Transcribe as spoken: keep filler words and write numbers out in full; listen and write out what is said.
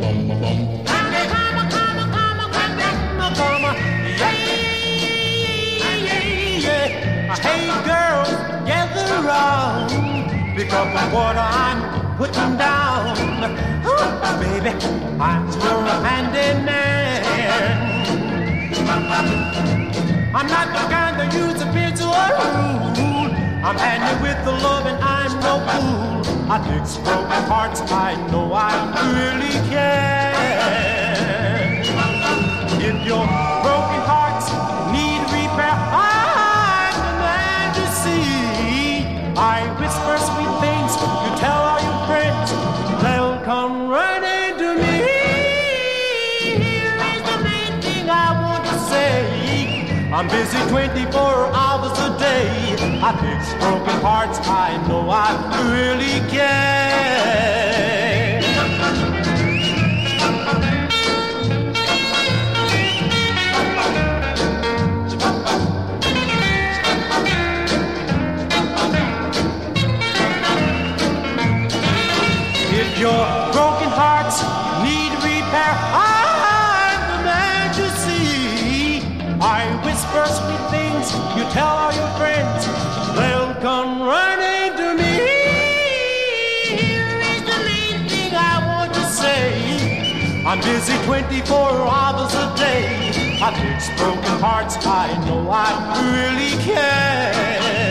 Hey girls, gather round, pick up what I'm putting down. Ooh, baby, I'm your handyman. I'm not the kind that use a pencil or rule. I'm handy with the love and I'm no fool. I fix broken hearts, I know I really can. If your broken hearts need repair, I'm the man to see. I whisper sweet things, you tell all your friends, they'll come running to me. Here is the main thing I want to say. I'm busy twenty-four hours a day. I fix broken hearts, I know I really can. If your broken hearts need repair, I'm the man to see. I whisper sweet things, you tell all your friends, they'll come running to me. Here is the main thing I want to say. I'm busy twenty-four hours a day. I fix broken hearts, I know I really can.